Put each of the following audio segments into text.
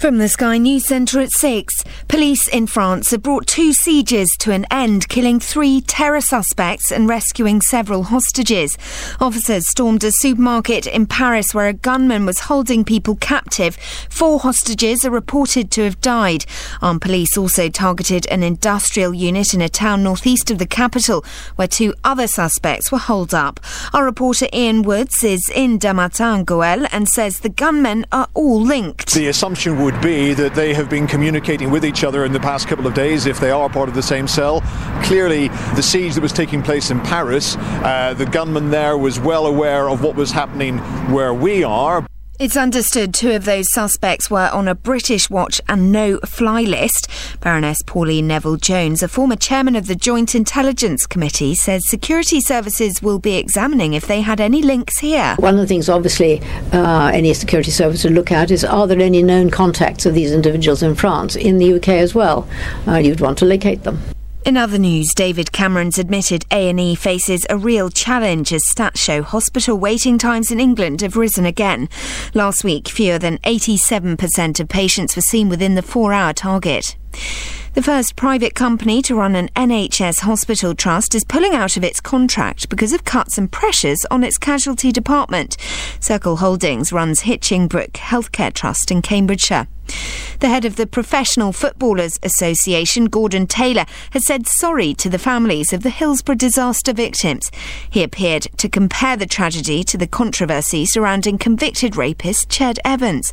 From the Sky News Centre at 6, police in France have brought 2 sieges to an end, killing 3 terror suspects and rescuing several hostages. Officers stormed a supermarket in Paris where a gunman was holding people captive. 4 hostages are reported to have died. Armed police also targeted an industrial unit in a town northeast of the capital where 2 other suspects were holed up. Our reporter Ian Woods is in Dammartin-Goël and says the gunmen are all linked. The assumption would be that they have been communicating with each other in the past couple of days if they are part of the same cell. Clearly, the siege that was taking place in Paris, the gunman there was well aware of what was happening where we are. It's understood 2 of those suspects were on a British watch and no-fly list. Baroness Pauline Neville-Jones, a former chairman of the Joint Intelligence Committee, says security services will be examining if they had any links here. One of the things, obviously, any security service would look at is, are there any known contacts of these individuals in France, in the UK as well? You'd want to locate them. In other news, David Cameron's admitted A&E faces a real challenge as stats show hospital waiting times in England have risen again. Last week, fewer than 87% of patients were seen within the 4-hour target. The first private company to run an NHS hospital trust is pulling out of its contract because of cuts and pressures on its casualty department. Circle Holdings runs Hitchingbrook Healthcare Trust in Cambridgeshire. The head of the Professional Footballers Association, Gordon Taylor, has said sorry to the families of the Hillsborough disaster victims. He appeared to compare the tragedy to the controversy surrounding convicted rapist Ched Evans.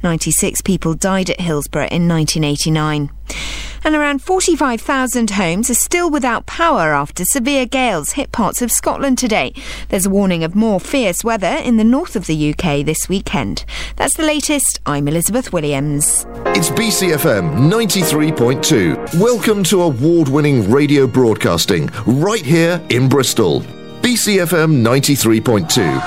96 people died at Hillsborough in 1989. And around 45,000 homes are still without power after severe gales hit parts of Scotland today. There's a warning of more fierce weather in the north of the UK this weekend. That's the latest. I'm Elizabeth Williams. It's BCFM 93.2. Welcome to award-winning radio broadcasting right here in Bristol. BCFM 93.2.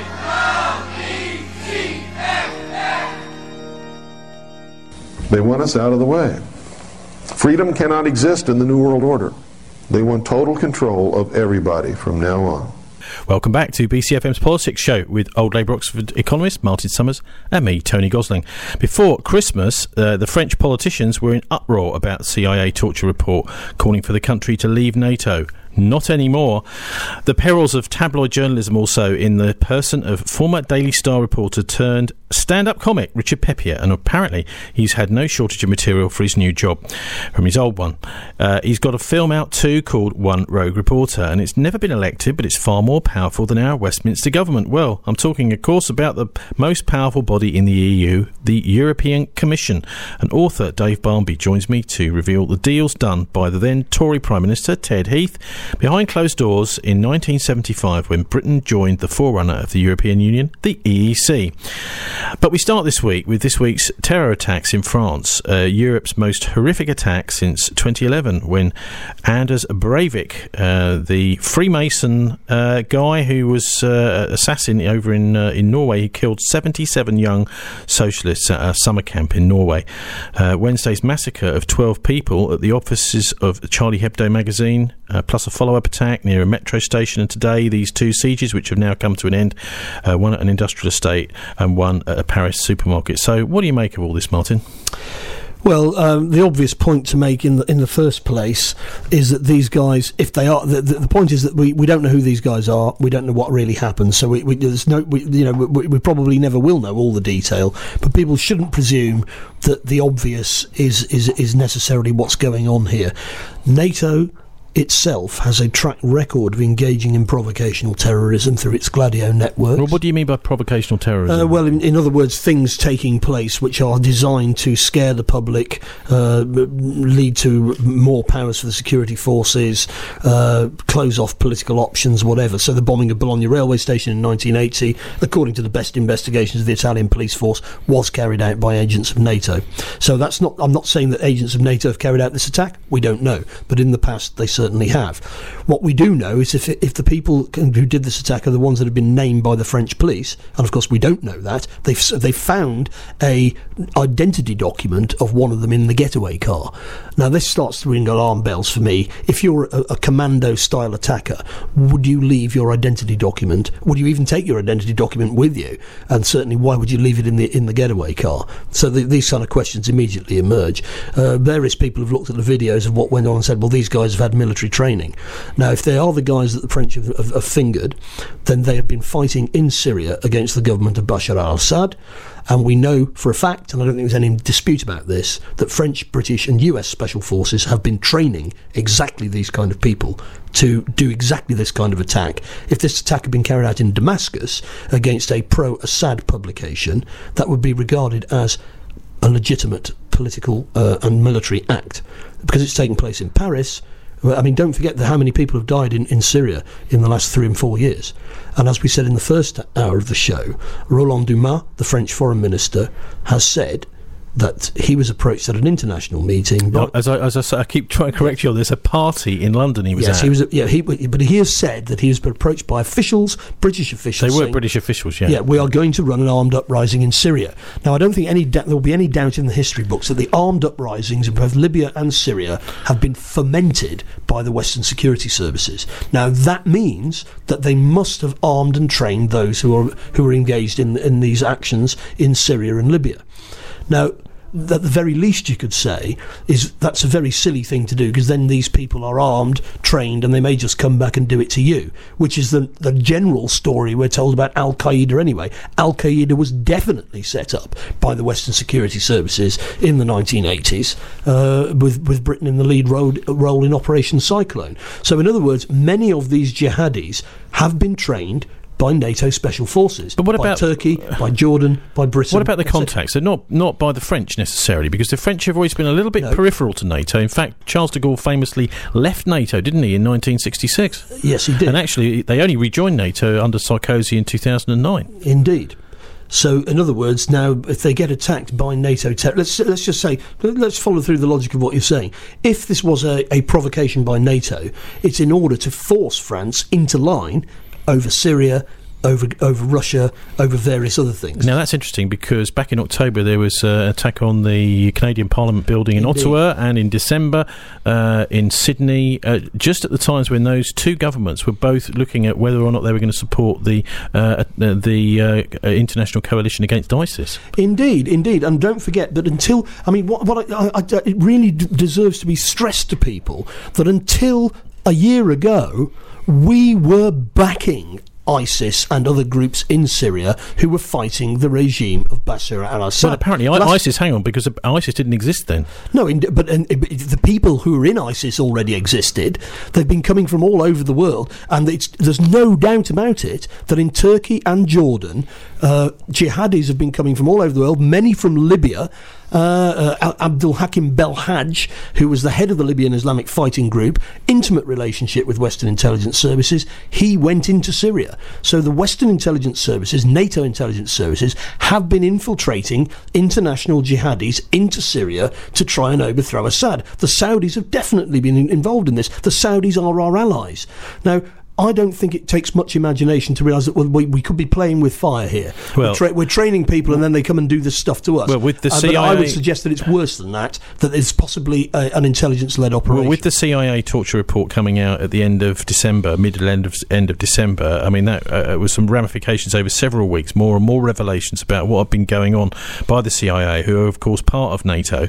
They want us out of the way. Freedom cannot exist in the New World Order. They want total control of everybody from now on. Welcome back to BCFM's Politics Show with Old Labour Oxford economist Martin Summers and me, Tony Gosling. Before Christmas, the French politicians were in uproar about the CIA torture report calling for the country to leave NATO. Not anymore. The perils of tabloid journalism also in the person of former Daily Star reporter turned stand-up comic Richard Peppier, and apparently he's had no shortage of material for his new job from his old one. He's got a film out too called One Rogue Reporter, and it's never been elected, but it's far more powerful than our Westminster government. Well, I'm talking, of course, about the most powerful body in the EU, the European Commission. And author Dave Barmby joins me to reveal the deals done by the then Tory Prime Minister Ted Heath behind closed doors in 1975 when Britain joined the forerunner of the European Union, the EEC. But we start this week with this week's terror attacks in France, Europe's most horrific attack since 2011 when Anders Breivik, the Freemason guy who was assassin over in Norway, he killed 77 young socialists at a summer camp in Norway. Wednesday's massacre of 12 people at the offices of Charlie Hebdo magazine, plus a follow-up attack near a metro station, and today these 2 sieges which have now come to an end, one at an industrial estate and one at a Paris supermarket. So what do you make of all this, Martin? Well, the obvious point to make in the first place is that these guys, if they are, the point is that we don't know who these guys are. We don't know what really happened. So we probably never will know all the detail. But people shouldn't presume that the obvious is necessarily what's going on here. NATO itself has a track record of engaging in provocational terrorism through its Gladio networks. Well, what do you mean by provocational terrorism? Well, in other words, things taking place which are designed to scare the public, lead to more powers for the security forces, close off political options, whatever. So the bombing of Bologna railway station in 1980, according to the best investigations of the Italian police force, was carried out by agents of NATO. So that's not. I'm not saying that agents of NATO have carried out this attack. We don't know. But in the past, they certainly certainly have. What we do know is if the people who did this attack are the ones that have been named by the French police, and of course we don't know that, they've found a identity document of one of them in the getaway car. Now this starts to ring alarm bells for me. If you're a commando-style attacker, would you leave your identity document? Would you even take your identity document with you? And certainly, why would you leave it in the getaway car? So these kind of questions immediately emerge. Various people have looked at the videos of what went on and said, well, these guys have had military training. Now, if they are the guys that the French have fingered, then they have been fighting in Syria against the government of Bashar al-Assad. And we know for a fact, and I don't think there's any dispute about this, that French, British and US special forces have been training exactly these kind of people to do exactly this kind of attack. If this attack had been carried out in Damascus against a pro-Assad publication, that would be regarded as a legitimate political and military act. Because it's taken place in Paris, I mean, don't forget how many people have died in Syria in the last 3 and 4 years. And as we said in the first hour of the show, Roland Dumas, the French foreign minister, has said that he was approached at an international meeting. As I say, I keep trying to correct you on this. A party in London he was at. But he has said that he was approached by officials, British officials. They were British officials, yeah. Yeah, we are going to run an armed uprising in Syria. Now, I don't think there will be any doubt in the history books that the armed uprisings in both Libya and Syria have been fomented by the Western security services. Now, that means that they must have armed and trained those who are engaged in these actions in Syria and Libya. Now, at the very least you could say is that's a very silly thing to do, because then these people are armed, trained, and they may just come back and do it to you, which is the general story we're told about Al-Qaeda anyway. Al-Qaeda was definitely set up by the Western security services in the 1980s, with Britain in the lead role in Operation Cyclone. So in other words, many of these jihadis have been trained by NATO special forces, but what about Turkey, by Jordan, by Britain? What about the contacts? They're not by the French necessarily, because the French have always been a little bit peripheral to NATO. In fact, Charles de Gaulle famously left NATO, didn't he, in 1966? Yes, he did. And actually, they only rejoined NATO under Sarkozy in 2009. Indeed. So, in other words, now if they get attacked by NATO, let's just say, let's follow through the logic of what you're saying. If this was a provocation by NATO, it's in order to force France into line over Syria, over Russia, over various other things. Now that's interesting, because back in October there was an attack on the Canadian Parliament building in Ottawa, and in December in Sydney, just at the times when those two governments were both looking at whether or not they were going to support the international coalition against ISIS. Indeed, and don't forget that until, I mean, it really deserves to be stressed to people that until a year ago, we were backing ISIS and other groups in Syria who were fighting the regime of Bashar al-Assad. Well, apparently ISIS, hang on, because ISIS didn't exist then. No, but the people who were in ISIS already existed. They've been coming from all over the world, and there's no doubt about it that in Turkey and Jordan, jihadis have been coming from all over the world, many from Libya. Abdul Hakim Belhaj, who was the head of the Libyan Islamic Fighting Group, intimate relationship with Western intelligence services, he went into Syria. So the Western intelligence services, NATO intelligence services, have been infiltrating international jihadis into Syria to try and overthrow Assad. The Saudis have definitely been involved in this. The Saudis are our allies. Now, I don't think it takes much imagination to realise that we could be playing with fire here. Well, we're training people and then they come and do this stuff to us. Well, with the CIA, but I would suggest that it's worse than that it's possibly an intelligence-led operation. Well, with the CIA torture report coming out at the end of December, end of December, I mean, that was some ramifications over several weeks, more and more revelations about what had been going on by the CIA, who are, of course, part of NATO.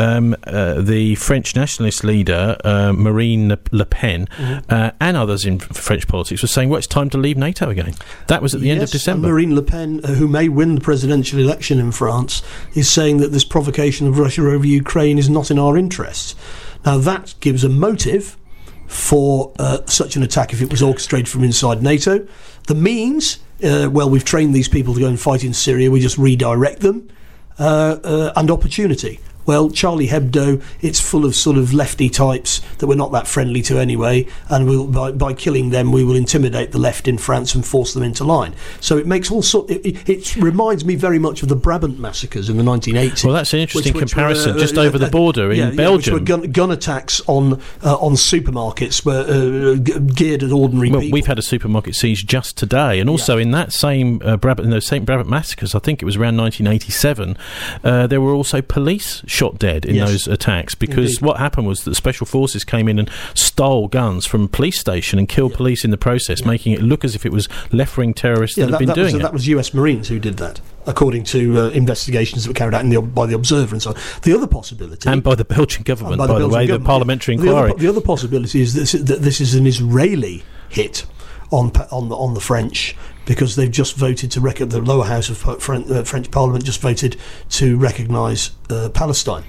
The French nationalist leader, Marine Le Pen, and others in French politics, was saying, well, it's time to leave NATO again. That was at the end of December. Marine Le Pen, who may win the presidential election in France, is saying that this provocation of Russia over Ukraine is not in our interests. Now, that gives a motive for such an attack if it was orchestrated from inside NATO. The means, we've trained these people to go and fight in Syria, we just redirect them, and opportunity. well, Charlie Hebdo, it's full of sort of lefty types that we're not that friendly to anyway, and by killing them we will intimidate the left in France and force them into line. So it makes all sort. It reminds me very much of the Brabant massacres in the 1980s. Well, that's an interesting comparison. Just over the border in Belgium, which were gun attacks on supermarkets geared at ordinary people. We've had a supermarket siege just today, and also in that same Brabant massacres, I think it was around 1987. There were also police shot dead in those attacks, because what happened was that special forces came in and stole guns from a police station and killed police in the process, making it look as if it was left-wing terrorists that had been doing it. That was US Marines who did that, according to investigations that were carried out by the Observer and so on. The other possibility... And by the Belgian government, by the way, the parliamentary inquiry. The other possibility is that this is an Israeli hit on the French, because they've just voted to the lower house of French Parliament just voted to recognise Palestine.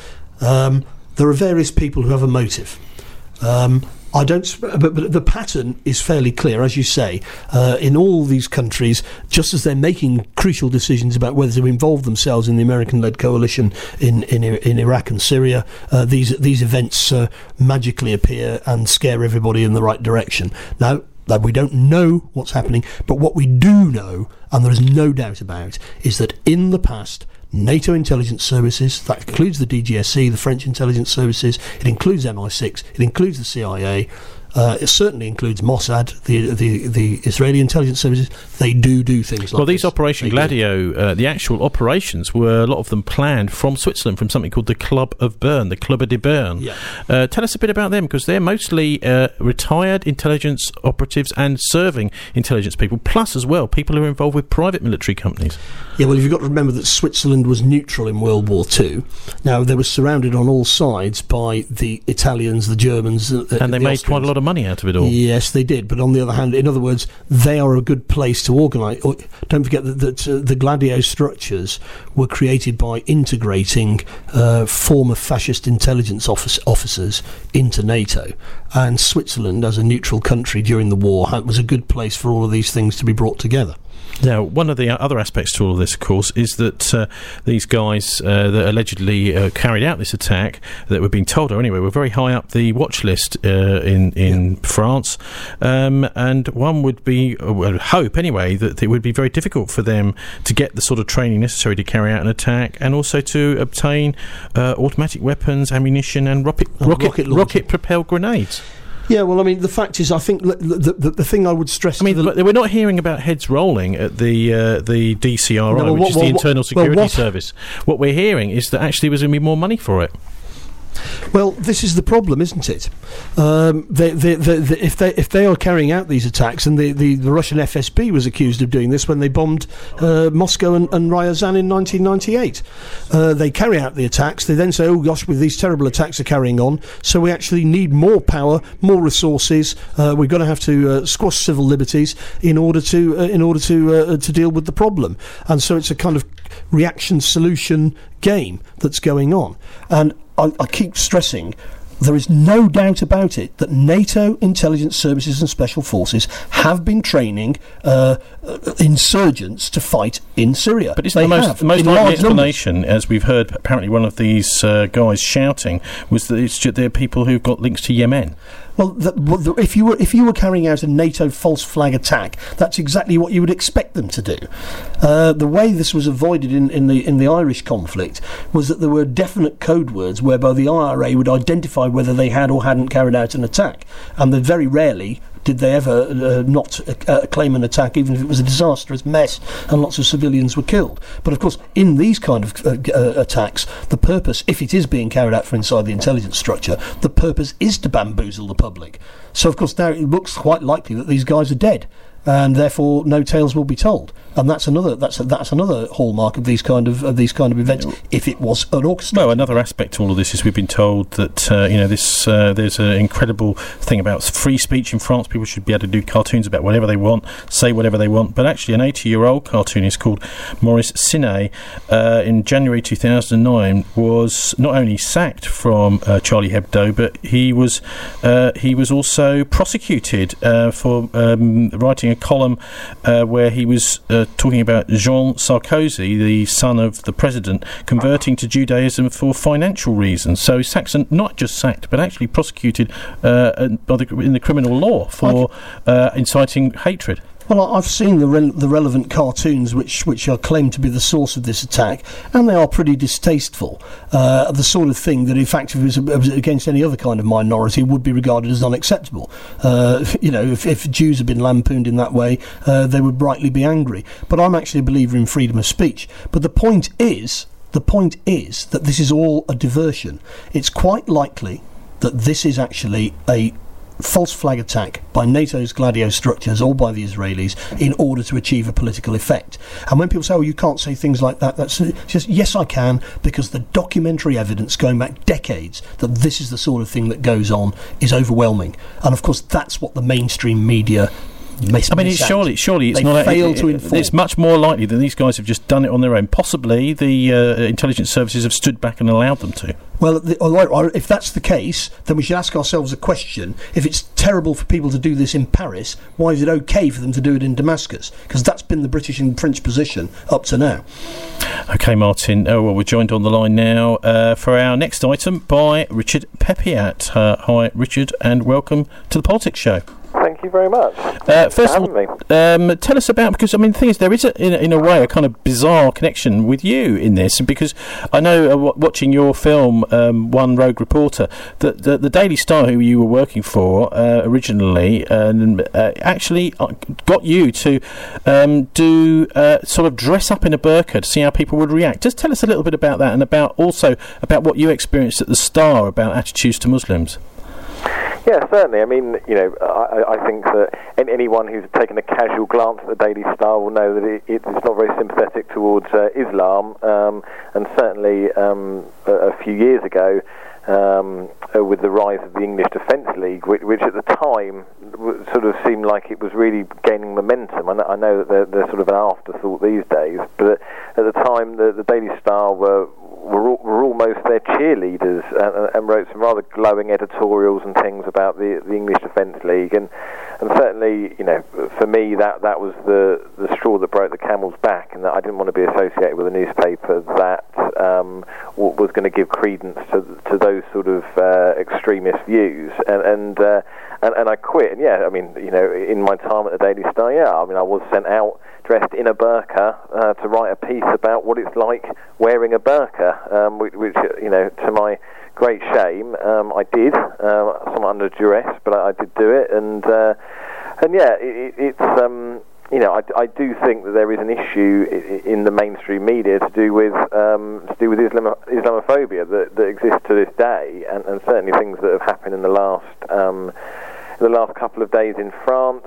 There are various people who have a motive. But the pattern is fairly clear, as you say. In all these countries, just as they're making crucial decisions about whether to involve themselves in the American-led coalition in Iraq and Syria, these events magically appear and scare everybody in the right direction. Now, we don't know what's happening, but what we do know, and there is no doubt about, is that in the past, NATO intelligence services, that includes the DGSE, the French intelligence services, it includes MI6, it includes the CIA, it certainly includes Mossad, the Israeli intelligence services. They do things like Well, these this. Operation Gladio, the actual operations were, a lot of them planned from Switzerland, from something called the Club of Bern, the Club de Bern. Yeah. Tell us a bit about them, because they're mostly retired intelligence operatives and serving intelligence people, plus as well people who are involved with private military companies. Yeah, well, you've got to remember that Switzerland was neutral in World War II. Now, they were surrounded on all sides by the Italians, the Germans, and they made Austrians. quite a lot of money out of it all. Yes, they did. But on the other hand, in other words, they are a good place to organise. Don't forget that the Gladio structures were created by integrating former fascist intelligence officers into NATO. And Switzerland, as a neutral country during the war, was a good place for all of these things to be brought together. Now, one of the other aspects to all of this, of course, is that these guys that allegedly carried out this attack, that were being told, or anyway, were very high up the watch list in France, and one would hope anyway that it would be very difficult for them to get the sort of training necessary to carry out an attack, and also to obtain automatic weapons, ammunition, and rocket-propelled grenades. Yeah, well, I mean, the fact is, I think the thing I would stress... I mean, we're not hearing about heads rolling at the DCRI, which is the Internal Security Service. What we're hearing is that actually there's going to be more money for it. Well, this is the problem, isn't it? If they are carrying out these attacks, and the Russian FSB was accused of doing this when they bombed Moscow and Ryazan in 1998. They carry out the attacks. They then say, "Oh gosh, with these terrible attacks are carrying on, so we actually need more power, more resources. We're going to have to squash civil liberties in order to deal with the problem." And so it's a kind of reaction-solution game that's going on. And I keep stressing, there is no doubt about it that NATO intelligence services and special forces have been training insurgents to fight in Syria. But isn't the most likely explanation, as we've heard apparently one of these guys shouting, was that they're people who've got links to Yemen? Well, if you were carrying out a NATO false flag attack, that's exactly what you would expect them to do. The way this was avoided in the Irish conflict was that there were definite code words whereby the IRA would identify whether they had or hadn't carried out an attack, and that very rarely did they ever not claim an attack, even if it was a disastrous mess and lots of civilians were killed. But of course, in these kind of attacks, the purpose, if it is being carried out from inside the intelligence structure, the purpose is to bamboozle the public. So of course now it looks quite likely that these guys are dead, and therefore no tales will be told. And that's another hallmark of these kind of events. If it was an orchestra. Well, another aspect to all of this is we've been told that there's an incredible thing about free speech in France. People should be able to do cartoons about whatever they want, say whatever they want. But actually, an 80-year-old cartoonist called Maurice Sinet in January 2009 was not only sacked from Charlie Hebdo, but he was also prosecuted for writing a column where he was talking about Jean Sarkozy, the son of the president, converting to Judaism for financial reasons. So he's not just sacked, but actually prosecuted in the criminal law for inciting hatred. Well, I've seen the relevant cartoons which are claimed to be the source of this attack, and they are pretty distasteful. The sort of thing that, in fact, if it was against any other kind of minority, would be regarded as unacceptable. If Jews had been lampooned in that way, they would rightly be angry. But I'm actually a believer in freedom of speech. But the point is that this is all a diversion. It's quite likely that this is actually a false flag attack by NATO's Gladio structures or by the Israelis in order to achieve a political effect. And when people say, you can't say things like that, that's just, yes, I can, because the documentary evidence going back decades that this is the sort of thing that goes on is overwhelming. And of course, that's what the mainstream media surely it's not. It's much more likely that these guys have just done it on their own. Possibly the intelligence services have stood back and allowed them to. Well, if that's the case, then we should ask ourselves a question. If it's terrible for people to do this in Paris, why is it okay for them to do it in Damascus? Because that's been the British and French position up to now. OK, Martin. We're joined on the line now for our next item by Richard Pepiat. Hi, Richard, and welcome to the Politics Show. Thank you very much. First of all, tell us about, because I mean, the thing is, there is in a way a kind of bizarre connection with you in this, because I know watching your film, One Rogue Reporter, that the Daily Star, who you were working for originally, actually got you to do sort of dress up in a burqa to see how people would react. Just tell us a little bit about that, and about what you experienced at the Star about attitudes to Muslims. Yeah, certainly. I mean, I think that anyone who's taken a casual glance at the Daily Star will know that it's not very sympathetic towards Islam, and certainly a few years ago, with the rise of the English Defence League, which at the time sort of seemed like it was really gaining momentum. I know that they're sort of an afterthought these days, but at the time the Daily Star were almost their cheerleaders, and wrote some rather glowing editorials and things about the English Defence League, and certainly, for me that was the straw that broke the camel's back, and that I didn't want to be associated with a newspaper that was going to give credence to those sort of extremist views, and I quit. And yeah, I mean, in my time at the Daily Star, I was sent out dressed in a burqa to write a piece about what it's like wearing a burqa, which to my great shame, I did, somewhat under duress, but I did do it, and yeah, it's I do think that there is an issue in the mainstream media to do with Islamophobia that exists to this day, and certainly things that have happened in the last couple of days in France,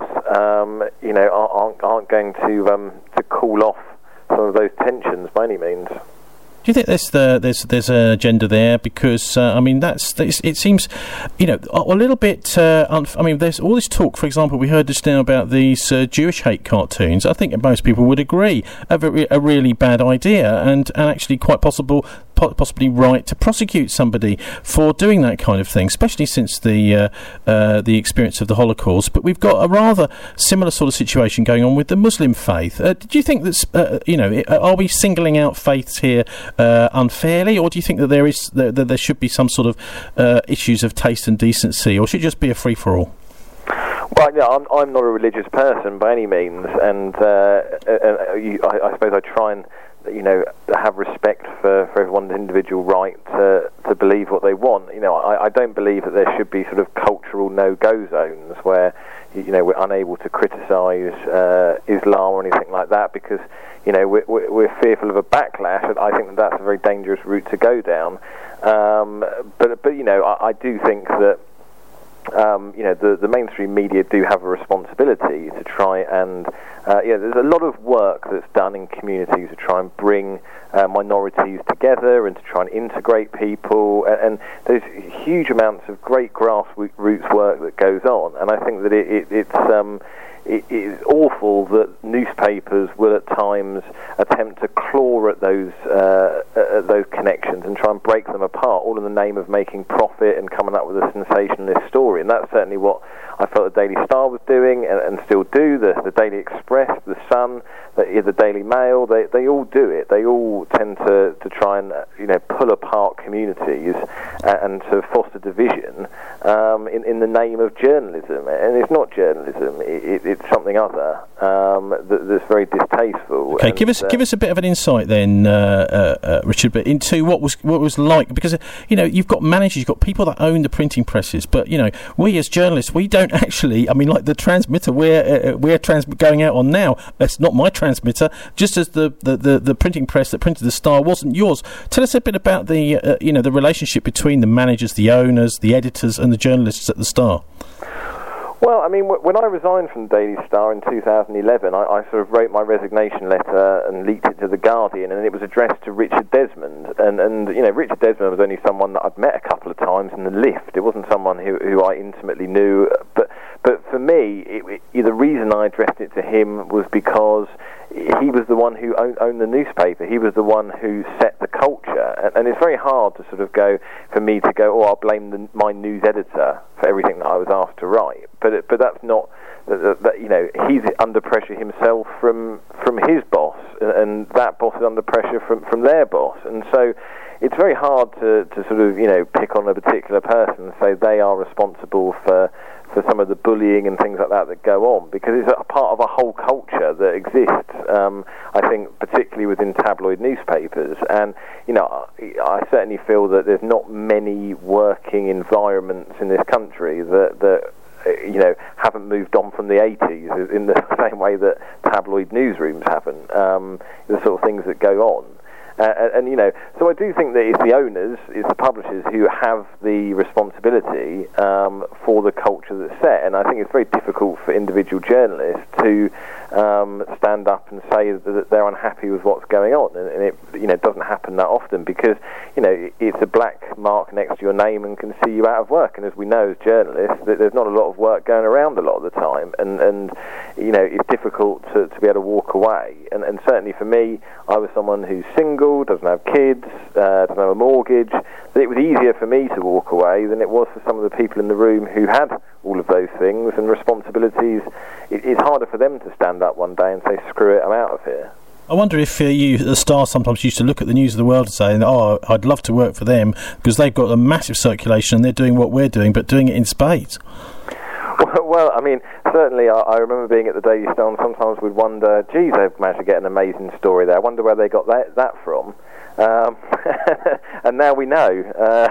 aren't going to cool off some of those tensions by any means. Do you think there's an agenda there? Because it seems, a little bit. There's all this talk. For example, we heard just now about these Jewish hate cartoons. I think most people would agree a really bad idea, and actually quite possibly right to prosecute somebody for doing that kind of thing, especially since the experience of the Holocaust. But we've got a rather similar sort of situation going on with the Muslim faith. Do you think that are we singling out faiths here unfairly, or do you think that there should be some sort of issues of taste and decency, or should it just be a free for all? Well, yeah, I'm not a religious person by any means, and I suppose I try and have respect for everyone's individual right to believe what they want. I don't believe that there should be sort of cultural no-go zones where we're unable to criticise Islam or anything like that because we're fearful of a backlash. I think that's a very dangerous route to go down. But I do think that the mainstream media do have a responsibility to try and there's a lot of work that's done in communities to try and bring minorities together and to try and integrate people, and there's huge amounts of great grassroots work that goes on, and I think that it is awful that newspapers will at times attempt to claw at those connections and try and break them apart, all in the name of making profit and coming up with a sensationalist story. And that's certainly what I felt the Daily Star was doing, and still do. The Daily Express, the Sun, the Daily Mail, they all do it. They all tend to try and pull apart communities and to foster division in the name of journalism. And it's not journalism; it's something other that's very distasteful. Okay, give us a bit of an insight then, Richard, but into what was like, because you've got managers, you've got people that own the printing presses, but we as journalists, we don't actually. I mean, like the transmitter we're going out on now, it's not my transmitter. Just as the printing press that printed the Star wasn't yours. Tell us a bit about the the relationship between the managers, the owners, the editors, and the journalists at the Star. Well, I mean, when I resigned from the Daily Star in 2011, I sort of wrote my resignation letter and leaked it to The Guardian, and it was addressed to Richard Desmond. And Richard Desmond was only someone that I'd met a couple of times in the lift. It wasn't someone who I intimately knew. But for me, the reason I addressed it to him was because he was the one who owned the newspaper. He was the one who set the culture. And it's very hard to sort of for me to go, I'll blame my news editor for everything that I was asked to write. But that's not, he's under pressure himself from his boss, and that boss is under pressure from their boss. And so it's very hard to sort of, pick on a particular person and say they are responsible for some of the bullying and things like that go on, because it's a part of a whole culture that exists, I think, particularly within tabloid newspapers. And, I certainly feel that there's not many working environments in this country that haven't moved on from the 80s in the same way that tabloid newsrooms haven't, the sort of things that go on. So I do think that it's the owners, it's the publishers who have the responsibility for the culture that's set, and I think it's very difficult for individual journalists to stand up and say that they're unhappy with what's going on, and it doesn't happen that often, because it's a black mark next to your name and can see you out of work, and as we know as journalists, there's not a lot of work going around a lot of the time, and it's difficult to be able to walk away, and certainly for me, I was someone who's single, doesn't have kids, doesn't have a mortgage, that it was easier for me to walk away than it was for some of the people in the room who had all of those things and responsibilities. It's harder for them to stand up one day and say, screw it, I'm out of here. I wonder if you, the Star, sometimes used to look at the News of the World and say, I'd love to work for them because they've got a massive circulation and they're doing what we're doing, but doing it in spades. Well, I mean, certainly I remember being at the Daily Star and sometimes we'd wonder, geez, they've managed to get an amazing story there. I wonder where they got that from. And now we know.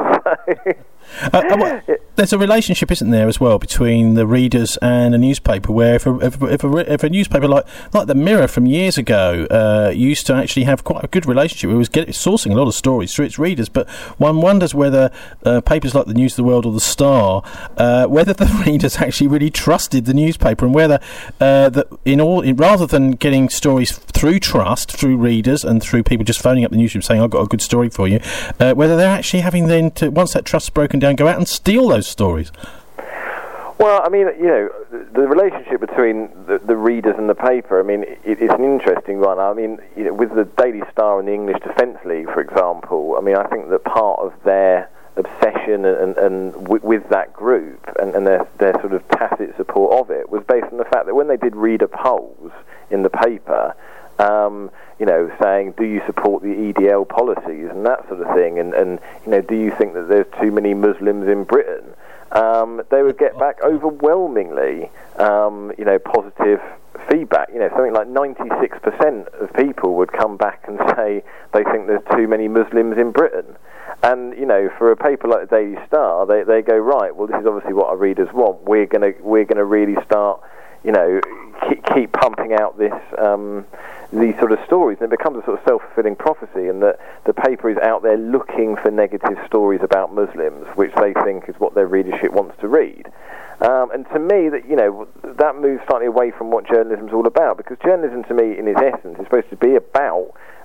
There's a relationship, isn't there, as well, between the readers and a newspaper, where if a newspaper like the Mirror from years ago used to actually have quite a good relationship, it was sourcing a lot of stories through its readers, but one wonders whether papers like the News of the World or the Star, whether the readers actually really trusted the newspaper, and whether rather than getting stories through trust, through readers and through people just phoning up the newsroom saying, I've got a good story for you, whether they're actually having then to, once that trust's broken down, go out and steal those stories. Well, I mean, the relationship between the readers and the paper, I mean, it's an interesting one. I mean, with the Daily Star and the English Defence League, for example, I mean, I think that part of their obsession and with that group and their sort of tacit support of it was based on the fact that when they did reader polls in the paper, saying, do you support the EDL policies and that sort of thing, and do you think that there's too many Muslims in Britain? They would get back overwhelmingly, positive feedback. Something like 96% of people would come back and say they think there's too many Muslims in Britain. And for a paper like the Daily Star, they go, right, well, this is obviously what our readers want. We're gonna really start, keep pumping out these sort of stories, and it becomes a sort of self-fulfilling prophecy, and that the paper is out there looking for negative stories about Muslims, which they think is what their readership wants to read. And to me, that moves slightly away from what journalism is all about, because journalism, to me, in its essence, is supposed to be about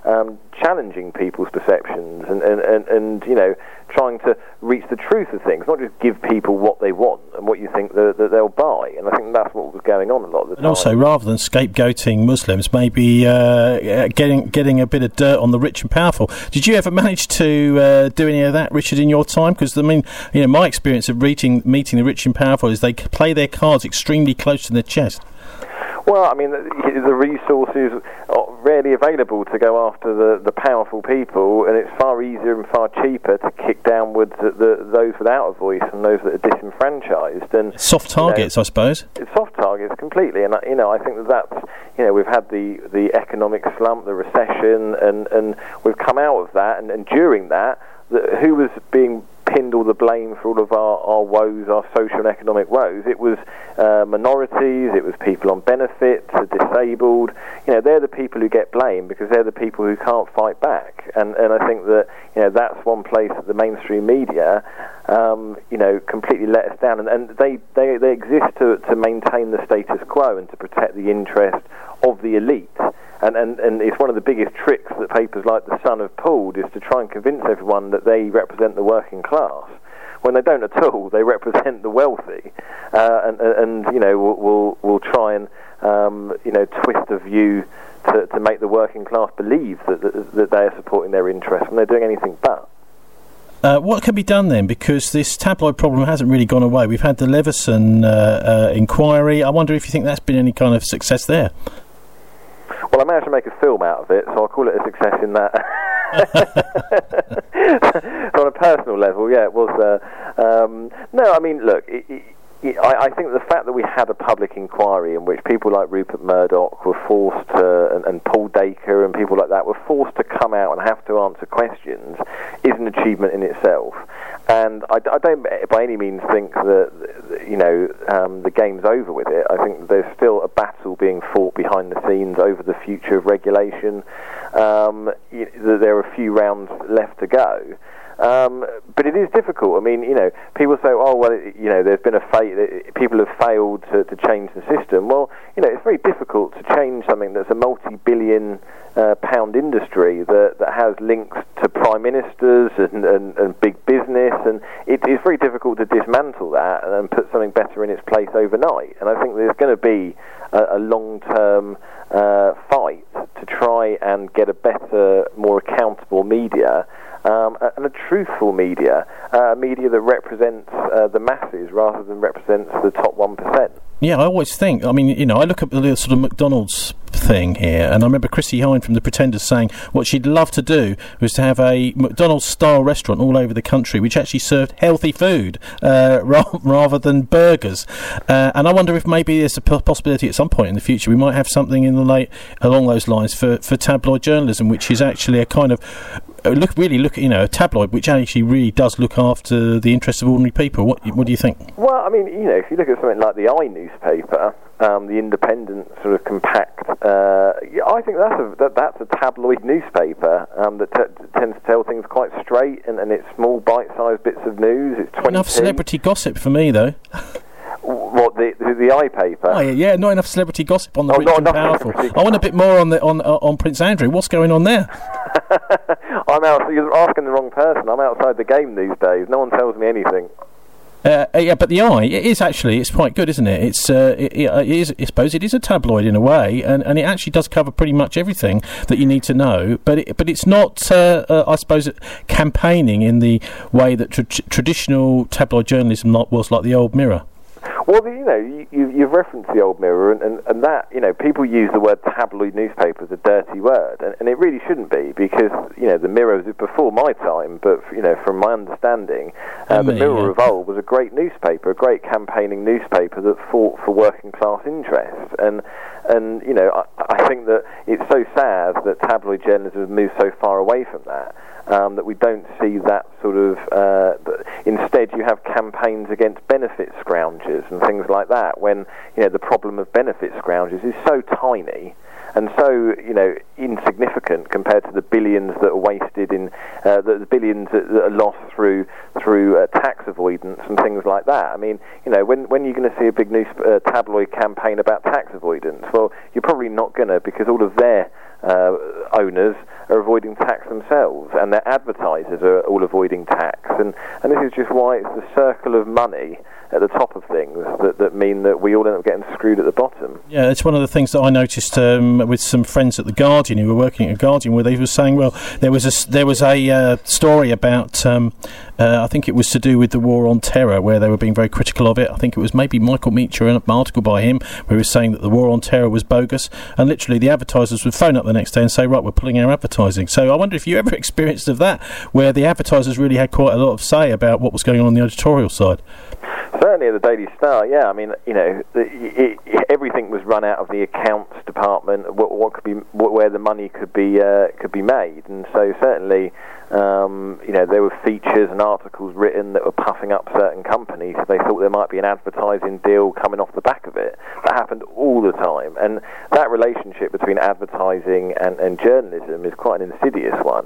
challenging people's perceptions and trying to reach the truth of things, not just give people what they want and what you think that they'll buy. And I think that's what was going on a lot of the time. And also, rather than scapegoating Muslims, maybe getting a bit of dirt on the rich and powerful. Did you ever manage to do any of that, Richard, in your time? Because, my experience of meeting the rich and powerful is they play their cards extremely close to their chest. Well, I mean, the resources are rarely available to go after the powerful people, and it's far easier and far cheaper to kick downwards at those without a voice and those that are disenfranchised. And soft targets, I suppose. It's soft targets completely, and I think that's we've had the economic slump, the recession, and we've come out of that, and during that, who was being pinned all the blame for all of our woes, our social and economic woes? It was minorities, it was people on benefits, the disabled. They're the people who get blamed because they're the people who can't fight back. And I think that that's one place that the mainstream media completely let us down. And they exist to maintain the status quo and to protect the interest of the elite. And it's one of the biggest tricks that papers like The Sun have pulled, is to try and convince everyone that they represent the working class, when they don't at all. They represent the wealthy, and will try and twist the view to make the working class believe that they are supporting their interests when they're doing anything but. What can be done then? Because this tabloid problem hasn't really gone away. We've had the Leveson inquiry. I wonder if you think that's been any kind of success there. Well, I managed to make a film out of it, so I'll call it a success in that. So on a personal level, yeah, it was. No, I mean, look, I think the fact that we had a public inquiry in which people like Rupert Murdoch were forced to, and Paul Dacre and people like that were forced to come out and have to answer questions, is an achievement in itself. And I don't by any means think that the game's over with it. I think there's still a battle being fought behind the scenes over the future of regulation. There are a few rounds left to go. But it is difficult. I mean, people say, oh, well, there's been people have failed to change the system. Well, it's very difficult to change something that's a multi-billion pound industry that has links to prime ministers and big business, and it's very difficult to dismantle that and put something better in its place overnight. And I think there's going to be a long-term fight to try and get a better, more accountable media, and a truthful media, media that represents the masses rather than represents the top 1%. Yeah, I always think, I look at the sort of McDonald's thing here, and I remember Chrissie Hynde from The Pretenders saying what she'd love to do was to have a McDonald's-style restaurant all over the country which actually served healthy food rather than burgers. And I wonder if maybe there's a possibility at some point in the future we might have something along those lines for tabloid journalism, which is actually a kind of a tabloid which actually really does look after the interests of ordinary people. What do you think? Well, if you look at something like the I newspaper, the independent sort of compact, I think that's a tabloid newspaper that tends to tell things quite straight, and it's small bite-sized bits of news. It's 20 enough celebrity gossip for me, though. What, the I paper? Oh, yeah, not enough celebrity gossip on the rich and powerful. I want a bit more on Prince Andrew. What's going on there? You're asking the wrong person. I'm outside the game these days. No one tells me anything. Yeah, but the Eye, it's quite good, isn't it? I suppose it is a tabloid in a way, and it actually does cover pretty much everything that you need to know. But it's not, I suppose, campaigning in the way that traditional tabloid journalism was, like the old Mirror. Well, you've referenced the old Mirror, and that, people use the word tabloid newspaper as a dirty word, and it really shouldn't be, because, the Mirror was before my time, but, from my understanding, the Mirror of old was a great newspaper, a great campaigning newspaper that fought for working class interests, and I think that it's so sad that tabloid journalism has moved so far away from that. That we don't see that sort of... instead, you have campaigns against benefit scroungers and things like that, when, the problem of benefit scroungers is so tiny and so, insignificant compared to the billions that are wasted in... the billions that are lost through tax avoidance and things like that. When are you going to see a big tabloid campaign about tax avoidance? Well, you're probably not going to, because all of their owners are avoiding tax themselves, and their advertisers are all avoiding tax, and this is just why it's the circle of money at the top of things that mean that we all end up getting screwed at the bottom. Yeah, it's one of the things that I noticed with some friends at The Guardian who were working at The Guardian, where they were saying, well, there was a story about, I think it was to do with the war on terror, where they were being very critical of it. I think it was maybe Michael Meacher, an article by him, where he was saying that the war on terror was bogus, and literally the advertisers would phone up the next day and say, right, we're pulling our advertising. So I wonder if you ever experienced of that, where the advertisers really had quite a lot of say about what was going on the editorial side. Certainly at the Daily Star, yeah. I mean, everything was run out of the accounts department. Where the money could be made, and so certainly, there were features and articles written that were puffing up certain companies. They thought there might be an advertising deal coming off the back of it. That happened all the time, and that relationship between advertising and journalism is quite an insidious one.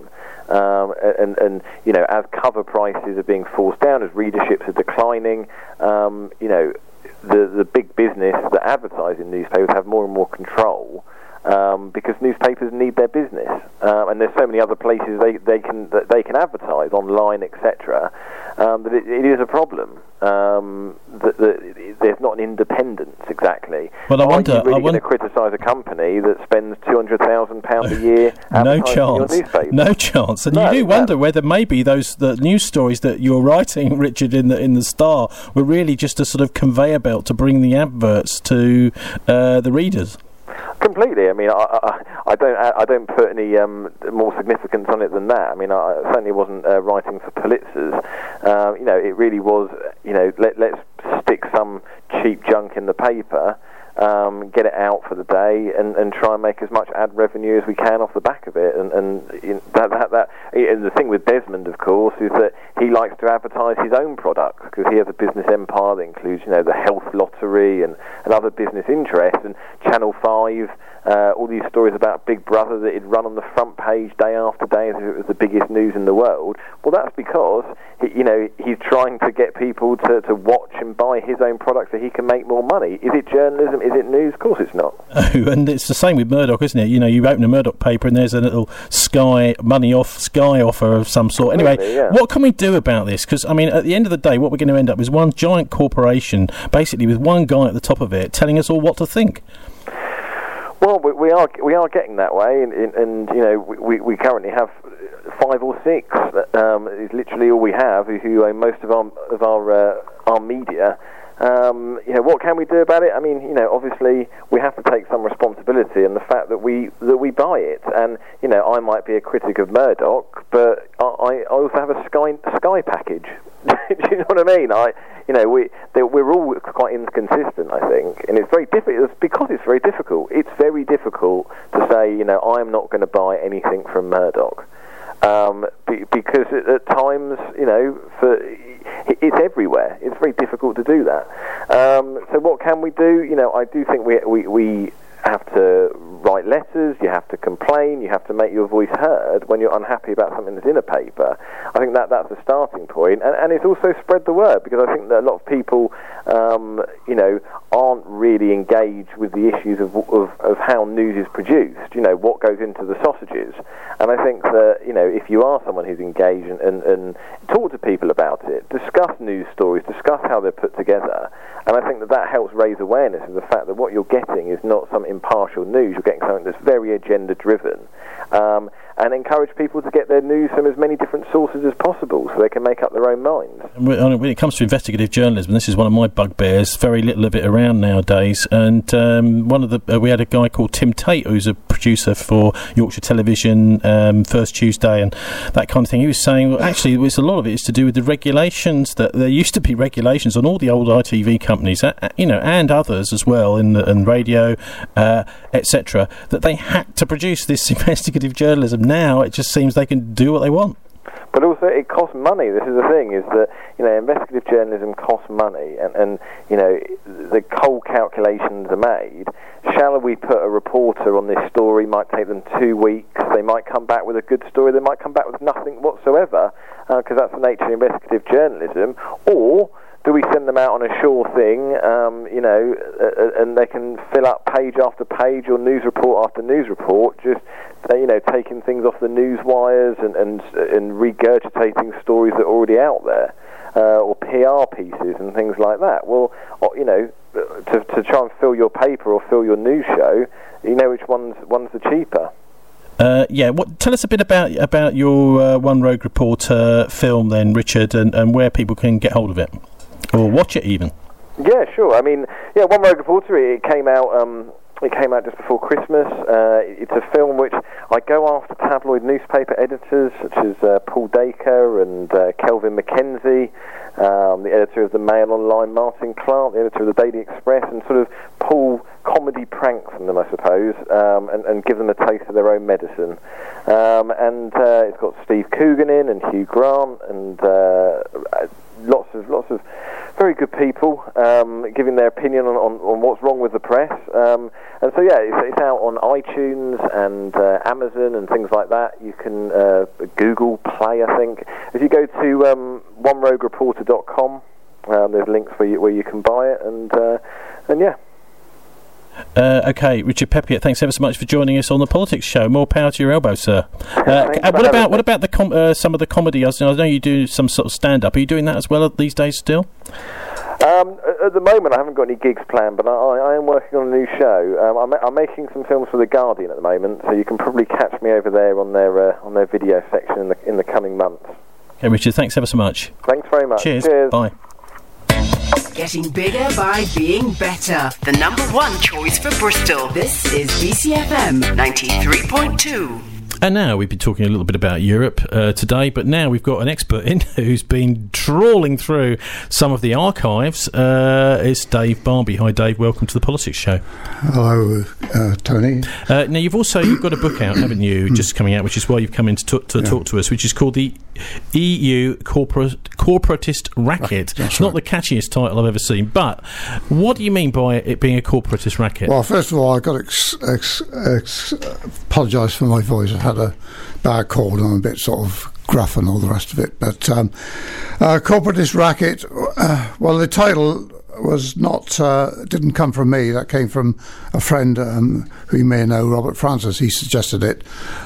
As cover prices are being forced down, as readerships are declining, the big business that advertise in newspapers have more and more control, because newspapers need their business, and there's so many other places they can advertise online, etc. That it is a problem. That there's not an independence exactly. Well, I wonder. Are you really going to criticise a company that spends £200,000 a year advertising your newspaper? No chance. And you do wonder whether maybe the news stories that you're writing, Richard, in the Star, were really just a sort of conveyor belt to bring the adverts to the readers. Completely. I mean, I don't put any more significance on it than that. I mean, I certainly wasn't writing for Pulitzers. It really was. Let's stick some cheap junk in the paper, get it out for the day, and try and make as much ad revenue as we can off the back of it. And the thing with Desmond, of course, is that he likes to advertise his own products, because he has a business empire that includes, the health lottery and other business interests. And Channel 5, all these stories about Big Brother that he'd run on the front page day after day as if it was the biggest news in the world. Well, that's because he's trying to get people to watch and buy his own products so he can make more money. Is it journalism? Is it news? Of course it's not. Oh, and it's the same with Murdoch, isn't it? You open a Murdoch paper and there's a little Sky offer of some sort. Anyway, yeah. What can we do about this? Because, I mean, at the end of the day, what we're going to end up is one giant corporation, basically with one guy at the top of it, telling us all what to think. Well, we are getting that way, and we currently have 5 or 6. Is literally all we have, who own most of our media. What can we do about it? I mean, obviously we have to take some responsibility in the fact that we buy it. And I might be a critic of Murdoch, but I also have a Sky package. Do you know what I mean? We're all quite inconsistent, I think, and it's very difficult. It's because it's very difficult. It's very difficult to say, I'm not going to buy anything from Murdoch. Because at times, it's everywhere. It's very difficult to do that. So what can we do? I do think we have to write letters, you have to complain, you have to make your voice heard when you're unhappy about something that's in a paper. I think that's a starting point, and it's also spread the word, because I think that a lot of people aren't really engaged with the issues of how news is produced, what goes into the sausages. And I think that, if you are someone who's engaged and talk to people about it, discuss news stories, discuss how they're put together, and I think that helps raise awareness of the fact that what you're getting is not some impartial news. You're getting something that's very agenda-driven, and encourage people to get their news from as many different sources as possible so they can make up their own minds. When it comes to investigative journalism, this is one of my bugbears. Very little of it around nowadays. And we had a guy called Tim Tate, who's a producer for Yorkshire Television, First Tuesday, and that kind of thing. He was saying, well, actually, a lot of it is to do with the regulations. That there used to be regulations on all the old ITV companies, and others as well, in radio, etc., that they had to produce this investigative journalism. Now it just seems they can do what they want. But also it costs money. This is the thing, is that investigative journalism costs money, and the cold calculations are made. Shall we put a reporter on this story? Might take them 2 weeks. They might come back with a good story. They might come back with nothing whatsoever, because that's the nature of investigative journalism. Or do we send them out on a sure thing, and they can fill up page after page or news report after news report, just taking things off the news wires and regurgitating stories that are already out there, or PR pieces and things like that. Well, to try and fill your paper or fill your news show, which one's the cheaper. Tell us a bit about your One Rogue Reporter film then, Richard, and where people can get hold of it or watch it even. Yeah, sure. I mean, One Rogue Reporter. It came out just before Christmas. It's a film which I go after tabloid newspaper editors such as Paul Dacre and Kelvin McKenzie, the editor of the Mail Online, Martin Clark, the editor of the Daily Express, and sort of pull comedy pranks from them, I suppose, and give them a taste of their own medicine. And it's got Steve Coogan in and Hugh Grant and lots of very good people giving their opinion on what's wrong with the press. And so, it's out on iTunes and Amazon and things like that. You can Google Play, I think. If you go to oneroguereporter.com, there's links where you can buy it, and yeah. Okay, Richard Peppiatt, thanks ever so much for joining us on the Politics Show. More power to your elbow, sir. What about the some of the comedy? I know you do some sort of stand-up. Are you doing that as well these days still? At the moment, I haven't got any gigs planned, but I am working on a new show. I'm making some films for The Guardian at the moment, so you can probably catch me over there on their video section in the coming months. Okay, Richard, thanks ever so much. Thanks very much. Cheers. Bye. Getting bigger by being better. The number one choice for Bristol. This is BCFM 93.2. And now we've been talking a little bit about Europe today, but now we've got an expert in who's been trawling through some of the archives. It's Dave Barbey. Hi, Dave. Welcome to the Politics Show. Hello, Tony. Now, you've got a book out, haven't you, just coming out, which is why you've come in to talk to us, which is called the EU Corporatist Racket. It's not the catchiest title I've ever seen, but what do you mean by it being a corporatist racket? Well, first of all, I've got to apologise for my voice. I had a bad cold and I'm a bit sort of gruff and all the rest of it. But Corporatist Racket, well, the title was not didn't come from me. That came from a friend who you may know, Robert Francis. He suggested it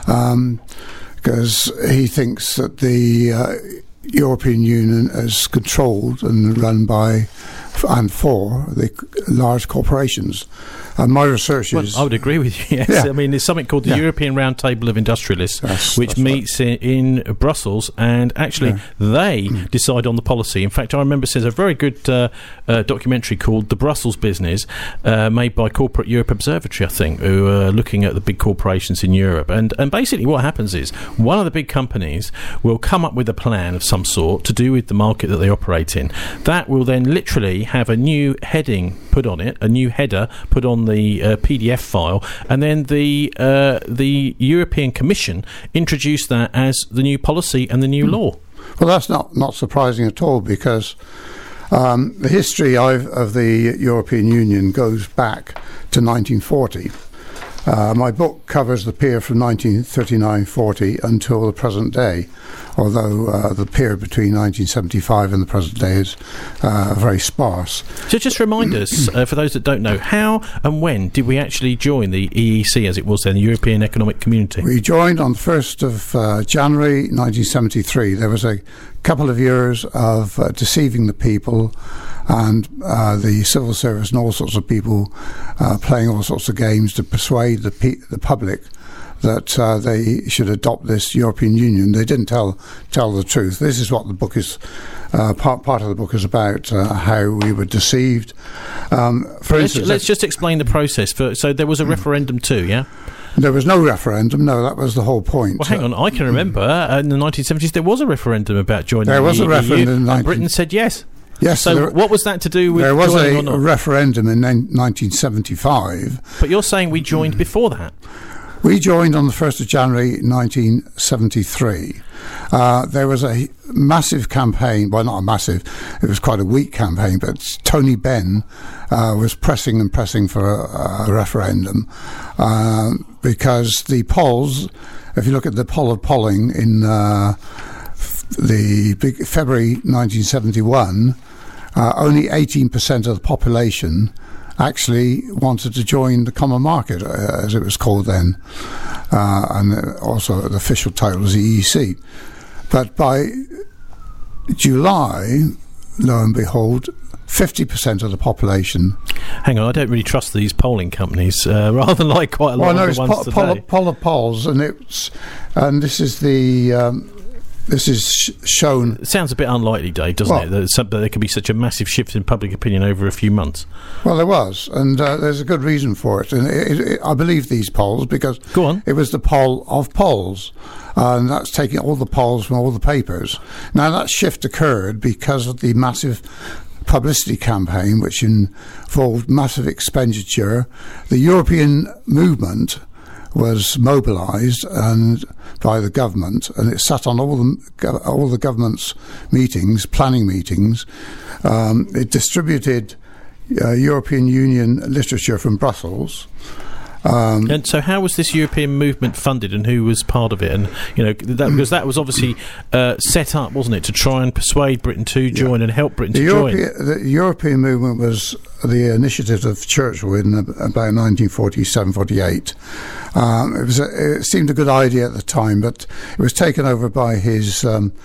because he thinks that the European Union is controlled and run by and for the large corporations. And my research is... I would agree with you, yes. Yeah. I mean, there's something called the European Roundtable of Industrialists, which meets in Brussels, and actually they decide on the policy. In fact, I remember there's a very good documentary called The Brussels Business, made by Corporate Europe Observatory, I think, who are looking at the big corporations in Europe. And basically what happens is one of the big companies will come up with a plan of some sort to do with the market that they operate in. That will then literally have a new heading put on it, a new header put on the PDF file, and then the European Commission introduced that as the new policy and the new law. Well, that's not surprising at all, because the history of the European Union goes back to 1940. My book covers the period from 1939-40 until the present day, although the period between 1975 and the present day is very sparse. So just remind us, for those that don't know, how and when did we actually join the EEC, as it was then, the European Economic Community? We joined on the 1st of January 1973. There was a couple of years of deceiving the people, and the civil service and all sorts of people playing all sorts of games to persuade the public that they should adopt this European Union. They didn't tell the truth. This is what the book is, part of the book is about, how we were deceived. For instance, let's just explain the process. So there was a referendum too, yeah? There was no referendum, no, that was the whole point. Well, hang on, I can remember in the 1970s there was a referendum about joining the EU. There was a referendum and Britain said yes. Yes. So what was that to do with joining or not? There was a referendum in 1975. But you're saying we joined before that? We joined on the 1st of January 1973. There was a massive campaign, well, not a massive, it was quite a weak campaign, but Tony Benn was pressing for a referendum because the polls, if you look at the poll of polling in the big February 1971, only 18% of the population actually wanted to join the common market, as it was called then, and also the official title was the EEC. But by July, lo and behold, 50% of the population. Hang on, I don't really trust these polling companies, rather than like quite a lot of the ones today. Poll polls, and this is the. This is shown. It sounds a bit unlikely, Dave, doesn't it? That there could be such a massive shift in public opinion over a few months. Well, there was, and there's a good reason for it. And I believe these polls because it was the poll of polls, and that's taking all the polls from all the papers. Now, that shift occurred because of the massive publicity campaign, which involved massive expenditure. The European movement was mobilised and by the government, and it sat on all the government's meetings, planning meetings. It distributed European Union literature from Brussels. And so, how was this European movement funded, and who was part of it? And because that was obviously set up, wasn't it, to try and persuade Britain to join and help Britain to join? The European movement was the initiative of Churchill in about 1947-48. It seemed a good idea at the time, but it was taken over by his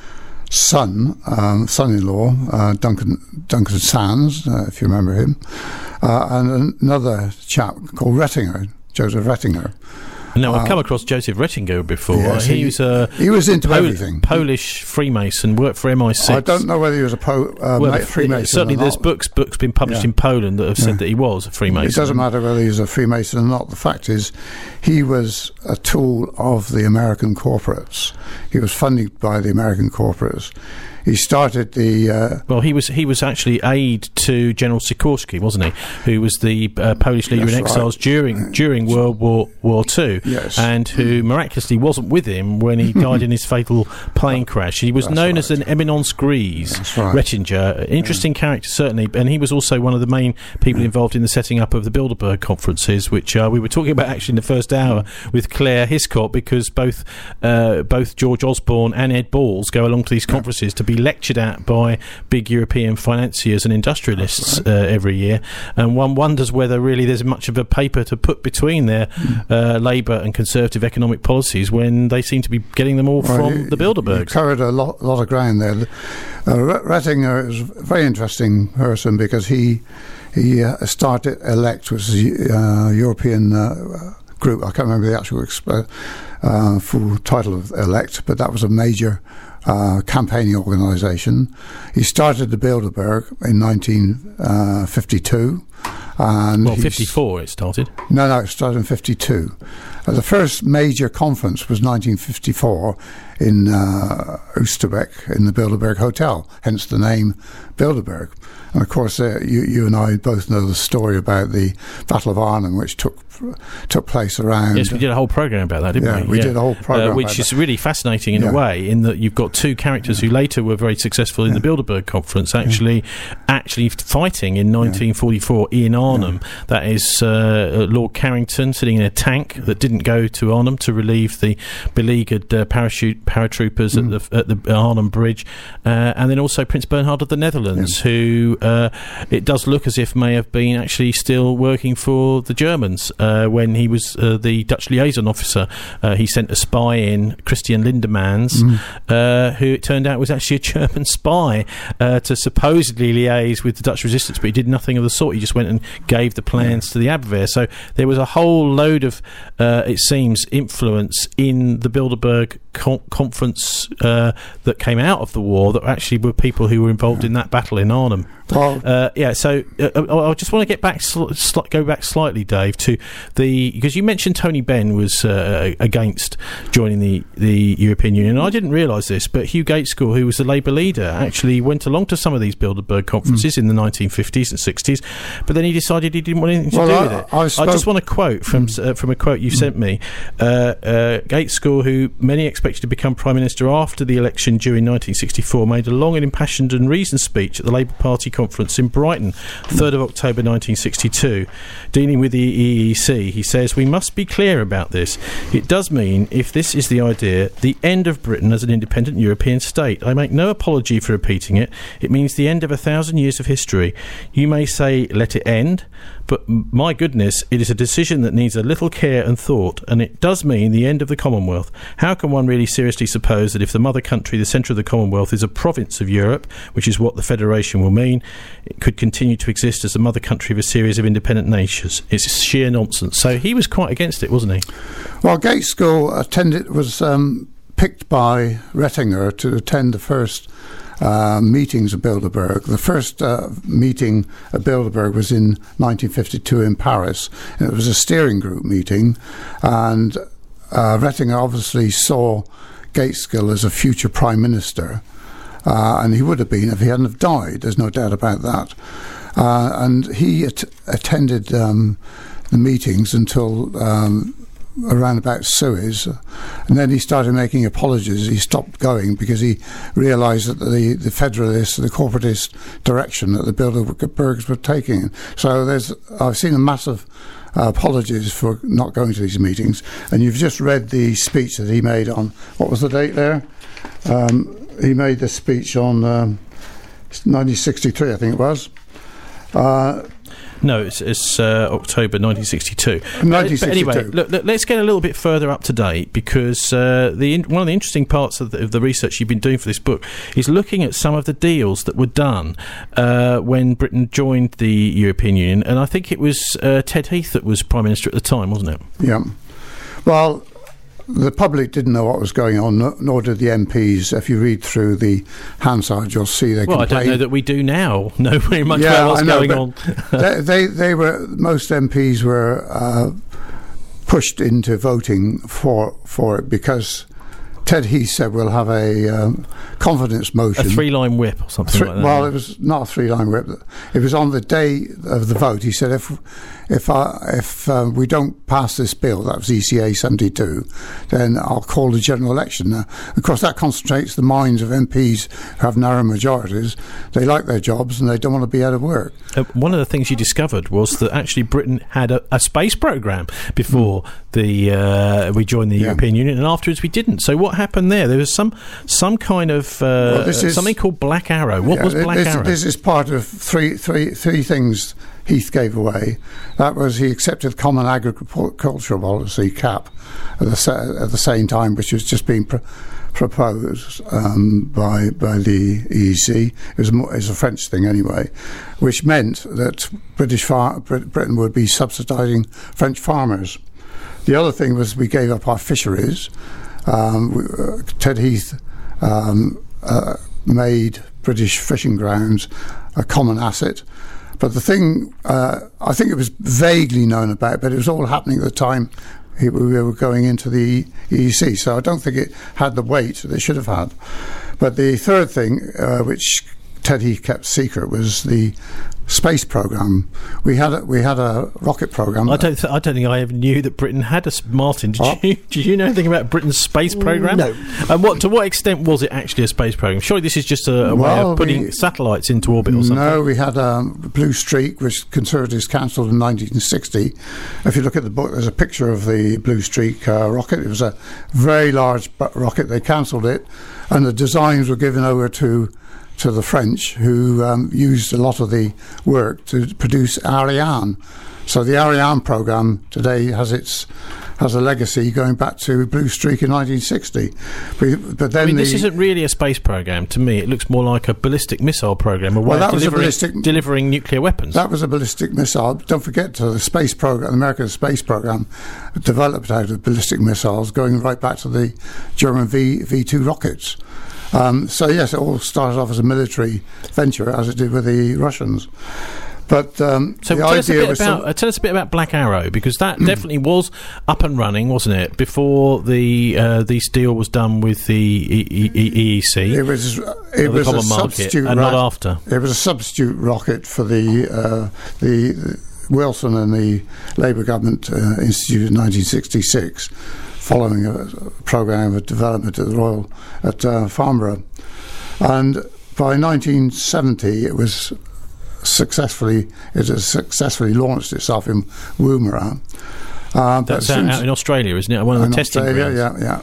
son-in-law, Duncan Sands, if you remember him, and another chap called Rettinger. Joseph Rettinger. Now, I've come across Joseph Rettinger before. Yes, he was into everything. Polish Freemason, worked for MI6. I don't know whether he was a Freemason. Certainly, there's books been published in Poland that have said that he was a Freemason. It doesn't matter whether he's a Freemason or not. The fact is, he was a tool of the American corporates. He was funded by the American corporates. He started the... he was actually aide to General Sikorski, wasn't he? Who was the Polish leader in exiles during World War II, and who miraculously wasn't with him when he died in his fatal plane crash. He was known as an eminence grise, Rettinger. Interesting character, certainly, and he was also one of the main people involved in the setting up of the Bilderberg conferences, which we were talking about actually in the first hour with Claire Hiscott, because both George Osborne and Ed Balls go along to these conferences to be lectured at by big European financiers and industrialists every year, and one wonders whether really there's much of a paper to put between their Labour and Conservative economic policies when they seem to be getting them all from the Bilderbergs. You covered a lot of ground there. Rettinger is a very interesting person because he started ELECT, which is a European group. I can't remember the actual full title of ELECT, but that was a major campaigning organisation. He started the Bilderberg in 1952. And 54 it started. No, it started in 52. The first major conference was 1954 in Oosterbeek in the Bilderberg Hotel, hence the name Bilderberg. And of course, you and I both know the story about the Battle of Arnhem, which took place around... Yes, we did a whole programme about that, didn't we? We did a whole programme which is really fascinating in a way, in that you've got two characters who later were very successful in the Bilderberg conference, actually fighting in 1944 in Arnhem. That is Lord Carrington sitting in a tank that didn't go to Arnhem to relieve the beleaguered paratroopers at the Arnhem Bridge, and then also Prince Bernhard of the Netherlands, who it does look as if may have been actually still working for the Germans when he was the Dutch liaison officer. He sent a spy in, Christian Lindemans, who it turned out was actually a German spy to supposedly liaise with the Dutch resistance, but he did nothing of the sort. He just went and gave the plans to the Abwehr. So there was a whole load of, it seems, influence in the Bilderberg conference that came out of the war that actually were people who were involved in that battle in Arnhem. So I just want to get back, go back slightly, Dave, to because you mentioned Tony Benn was against joining the European Union. And I didn't realise this, but Hugh Gaitskell, who was the Labour leader, actually went along to some of these Bilderberg conferences in the 1950s and 60s, but then he decided he didn't want anything to do with it. I just want to quote from a quote you sent me. Gaitskell, who many expected to become Prime Minister after the election due in 1964, made a long and impassioned and reasoned speech at the Labour Party conference in Brighton, 3rd of October 1962. Dealing with the EEC, he says, "We must be clear about this. It does mean, if this is the idea, the end of Britain as an independent European state. I make no apology for repeating it. It means the end of 1,000 years of history. You may say, let it end, but my goodness, it is a decision that needs a little care and thought, and it does mean the end of the Commonwealth. How can one really seriously suppose that if the mother country, the centre of the Commonwealth, is a province of Europe, which is what the Federation will mean, it could continue to exist as the mother country of a series of independent nations? It's sheer nonsense." So he was quite against it, wasn't he? Well, Gaitskell was picked by Rettinger to attend the first meetings of Bilderberg. The first meeting at Bilderberg was in 1952 in Paris, and it was a steering group meeting, and Rettinger obviously saw Gaitskell as a future Prime Minister, and he would have been if he hadn't have died, there's no doubt about that. And he attended the meetings until around about Suez, and then he started making apologies. He stopped going because he realised that the federalist, the corporatist direction that the Bilderbergs were taking. So I've seen a massive apologies for not going to these meetings, and you've just read the speech that he made on, what was the date there? He made the speech on 1963, I think it was. No, it's October 1962. 1962. But anyway, look, let's get a little bit further up to date, because one of the interesting parts of the research you've been doing for this book is looking at some of the deals that were done when Britain joined the European Union, and I think it was Ted Heath that was Prime Minister at the time, wasn't it? Yeah. Well, the public didn't know what was going on, nor did the MPs. If you read through the Hansard, you'll see they complained. I don't know that we do now know very much about what's going on. they were, most MPs were pushed into voting for it because Ted Heath said we'll have a confidence motion. A 3-line whip or something like that. Well, it was not a 3-line whip. It was on the day of the vote. He said if we don't pass this bill, that was ECA 72, then I'll call the general election. Now, of course, that concentrates the minds of MPs who have narrow majorities. They like their jobs and they don't want to be out of work. One of the things you discovered was that actually Britain had a space programme before we joined the European Union, and afterwards we didn't. So what happened there? There was some kind of something called Black Arrow. What was Black Arrow? This is part of three things Heath gave away. That was, he accepted Common Agricultural Policy, CAP, at the same time, which was just being proposed by the EEC. It was a French thing anyway, which meant that Britain would be subsidising French farmers. The other thing was we gave up our fisheries. Ted Heath made British fishing grounds a common asset. But the thing, I think it was vaguely known about, but it was all happening at the time we were going into the EEC. So I don't think it had the weight that it should have had. But the third thing, which Ted Heath kept secret, was the space program. We had a rocket program. I don't think I ever knew that Britain had a Martin. Did you know anything about Britain's space program? No. And to what extent was it actually a space program? Surely this is just a way of putting satellites into orbit or something. No, we had Blue Streak, which Conservatives cancelled in 1960. If you look at the book, there's a picture of the Blue Streak rocket. It was a very large rocket. They cancelled it, and the designs were given over to the French, who used a lot of the work to produce Ariane. So the Ariane program today has a legacy going back to Blue Streak in 1960. But then this isn't really a space program. To me, it looks more like a ballistic missile program, delivering nuclear weapons. That was a ballistic missile. Don't forget, the space program, the American space program, developed out of ballistic missiles, going right back to the German V2 rockets. So yes, it all started off as a military venture, as it did with the Russians. But so tell us a bit about Black Arrow, because that definitely was up and running, wasn't it? Before this deal was done with the EEC, it was a substitute, not after. It was a substitute rocket for the Wilson and the Labour government instituted in 1966. Following a programme of development at Farnborough. And by 1970 it was successfully launched itself in Woomera. That's out in Australia, isn't it? One of the testing grounds. Yeah.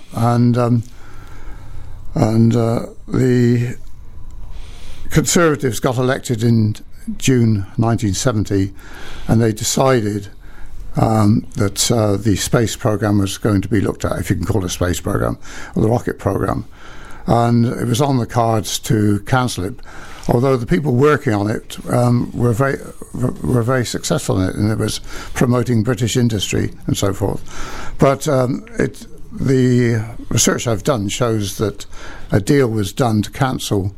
And the Conservatives got elected in June 1970, and they decided that the space program was going to be looked at, if you can call it a space program, or the rocket program. And it was on the cards to cancel it, although the people working on it were very successful in it, and it was promoting British industry and so forth. But the research I've done shows that a deal was done to cancel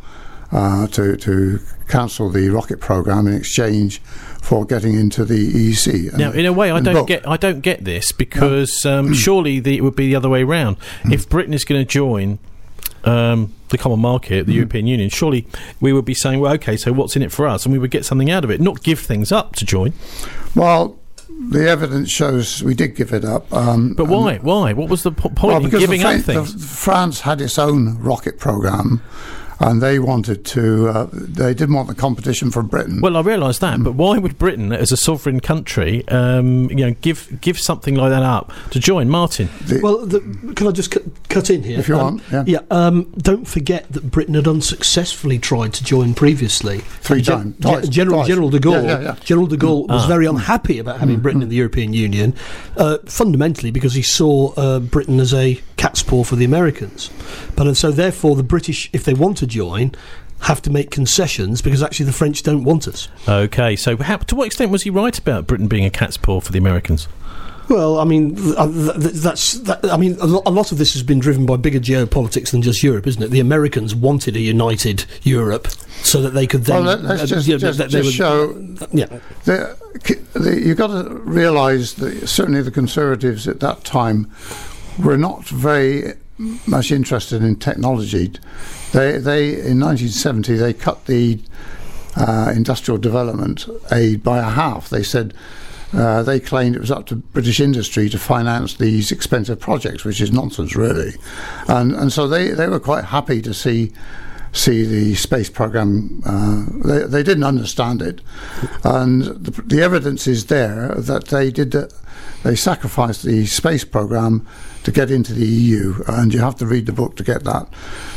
the rocket program in exchange for getting into the EEC. Now, in a way, I don't get this, because surely it would be the other way round. If Britain is going to join the common market, the European Union, surely we would be saying, well, okay, so what's in it for us? And we would get something out of it, not give things up to join. Well, the evidence shows we did give it up. But why? What was the point in giving up things? France had its own rocket program, and they wanted to. They didn't want the competition from Britain. Well, I realise that, but why would Britain, as a sovereign country, give something like that up to join? Martin. Can I just cut in here? If you want, yeah. Don't forget that Britain had unsuccessfully tried to join previously. Three times. General de Gaulle. Yeah. General de Gaulle was very unhappy about having Britain in the European Union, fundamentally because he saw Britain as a cat's paw for the Americans. And so therefore the British, if they want to join, have to make concessions, because actually the French don't want us. Okay, so to what extent was he right about Britain being a cat's paw for the Americans? Well, I mean, a lot of this has been driven by bigger geopolitics than just Europe, isn't it? The Americans wanted a united Europe so that they could then... Well, let's just show... Yeah. You've got to realise that certainly the Conservatives at that time were not very much interested in technology. They in 1970 they cut the industrial development aid by a half. They said they claimed it was up to British industry to finance these expensive projects, which is nonsense, really. And so they were quite happy to see the space program. They didn't understand it, and the evidence is there that they sacrificed the space program to get into the EU, and you have to read the book to get that.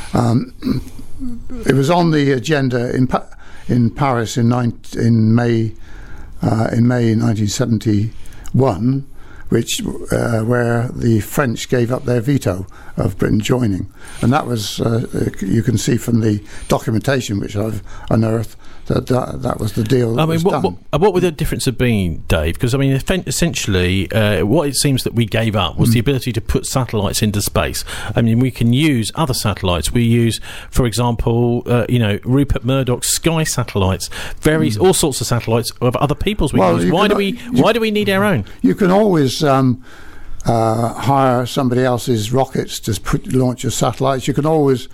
It was on the agenda in Paris in May 1971, where the French gave up their veto of Britain joining, and that was you can see from the documentation which I've unearthed that was the deal that was done. What would the difference have been, Dave? Because I mean, essentially, what it seems that we gave up was the ability to put satellites into space. I mean, we can use other satellites. We use, for example, Rupert Murdoch's Sky satellites, all sorts of satellites of other people's. Why do we need our own? You can always hire somebody else's rockets to launch your satellites. You can always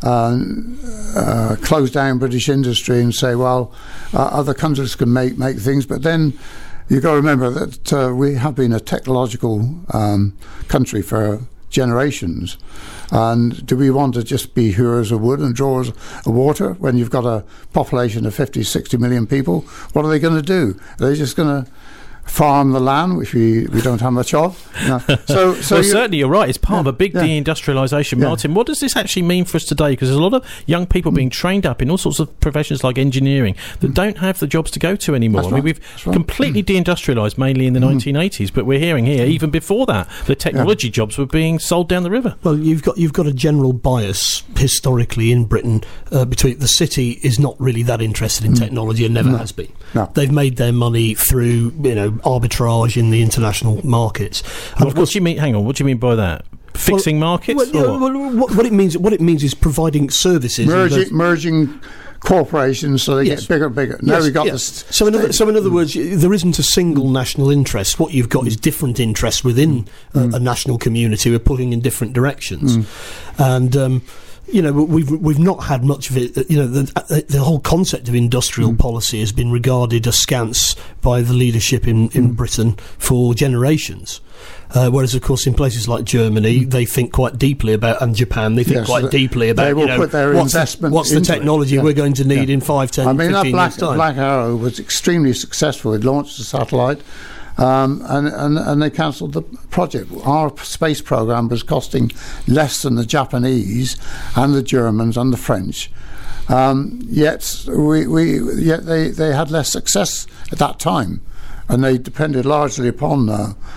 close down British industry and say, well, other countries can make things, but then you've got to remember that we have been a technological country for generations, and do we want to just be hewers of wood and drawers of water when you've got a population of 50-60 million people? What are they going to do? Are they just going to farm the land, which we don't have much of? No. So certainly you're right. It's part of a big deindustrialisation. Martin, what does this actually mean for us today? Because there's a lot of young people being trained up in all sorts of professions like engineering that don't have the jobs to go to anymore. That's I mean, we've completely deindustrialised mainly in the 1980s, but we're hearing here even before that the technology jobs were being sold down the river. Well, you've got a general bias historically in Britain between the city is not really that interested in technology and never has been. No. They've made their money through arbitrage in the international markets. What do you mean? Hang on. What do you mean by that? Fixing markets? What it means is providing services. Merging corporations so they get bigger and bigger. Now we've got this. So in other words, there isn't a single national interest. What you've got is different interests within a national community who are pulling in different directions. And we've not had much of it. The whole concept of industrial policy has been regarded askance by the leadership in Britain for generations. Whereas, of course, in places like Germany, they think quite deeply about, and Japan, they think quite deeply about, they will put their investment what's the technology we're going to need in 5, 10, 15 years' time. Black Arrow was extremely successful. It launched a satellite, and they cancelled the project. Our space program was costing less than the Japanese and the Germans and the French. Yet they had less success at that time. And they depended largely upon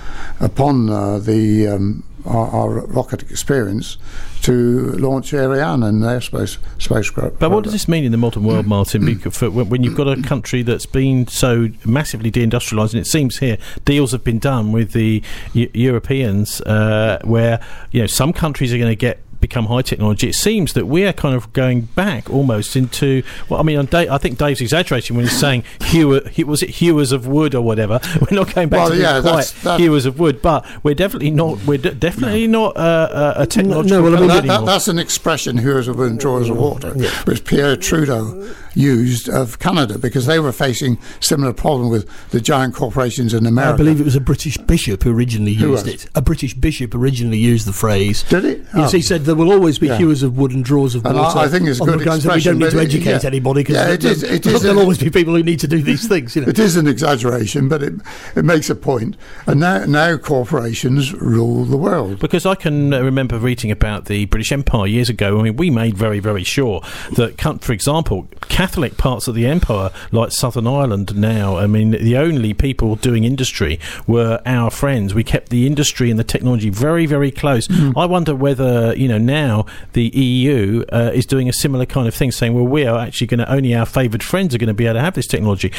our rocket experience to launch Ariane and their spacecraft. But what does this mean in the modern world, Martin? When you've got a country that's been so massively deindustrialised, and it seems here deals have been done with the Europeans, where some countries are going to become high technology. It seems that we are kind of going back almost into. Well, I mean, I think Dave's exaggerating when he's saying hewers of wood or whatever. We're not going back to hewers of wood, but we're definitely not. We're definitely not a technological. No, that's an expression, hewers of wood and drawers of water, which Pierre Trudeau used of Canada, because they were facing similar problem with the giant corporations in America. I believe it was a British bishop who originally used it. A British bishop originally used the phrase. Did it? Yes, he said there will always be hewers of wood and drawers of water. I think it's a good expression. We don't need to educate anybody, because there'll always be people who need to do these things. It is an exaggeration, but it makes a point. And now corporations rule the world. Because I can remember reading about the British Empire years ago. I mean, we made very, very sure that, for example, Catholic parts of the empire, like Southern Ireland now, I mean, the only people doing industry were our friends. We kept the industry and the technology very, very close. I wonder whether, now the EU is doing a similar kind of thing, saying, well, we are actually going to, only our favoured friends are going to be able to have this technology.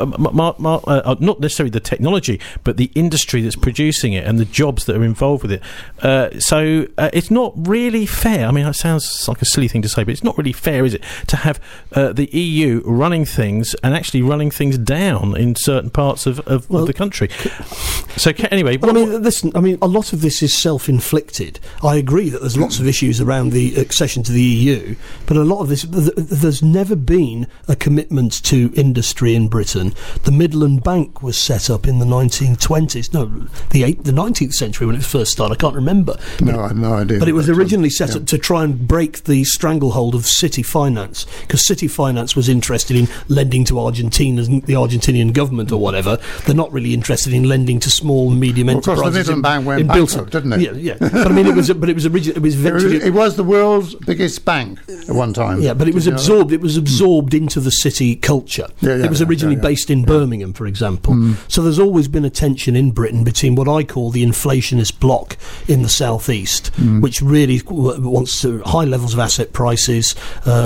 Not necessarily the technology, but the industry that's producing it and the jobs that are involved with it. So it's not really fair. I mean, it sounds like a silly thing to say, but it's not really fair, is it, to have the EU running things and actually running things down in certain parts of the country. So anyway, listen. I mean, a lot of this is self-inflicted. I agree that there's lots of issues around the accession to the EU, but a lot of this, there's never been a commitment to industry in Britain. The Midland Bank was set up in the 1920s. No, the 19th century when it first started. I can't remember. No, I have no idea. But it was originally set up to try and break the stranglehold of city finance, because city finance was interested in lending to Argentina, the Argentinian government or whatever. They're not really interested in lending to small and medium enterprises. Of course, the Midland Bank went bankrupt, didn't it? Yeah. But I mean, it was originally. It was the world's biggest bank at one time. Yeah, but it was absorbed. It was absorbed into the city culture. It was originally based in Birmingham, for example. So there's always been a tension in Britain between what I call the inflationist bloc in the southeast, which really wants high levels of asset prices,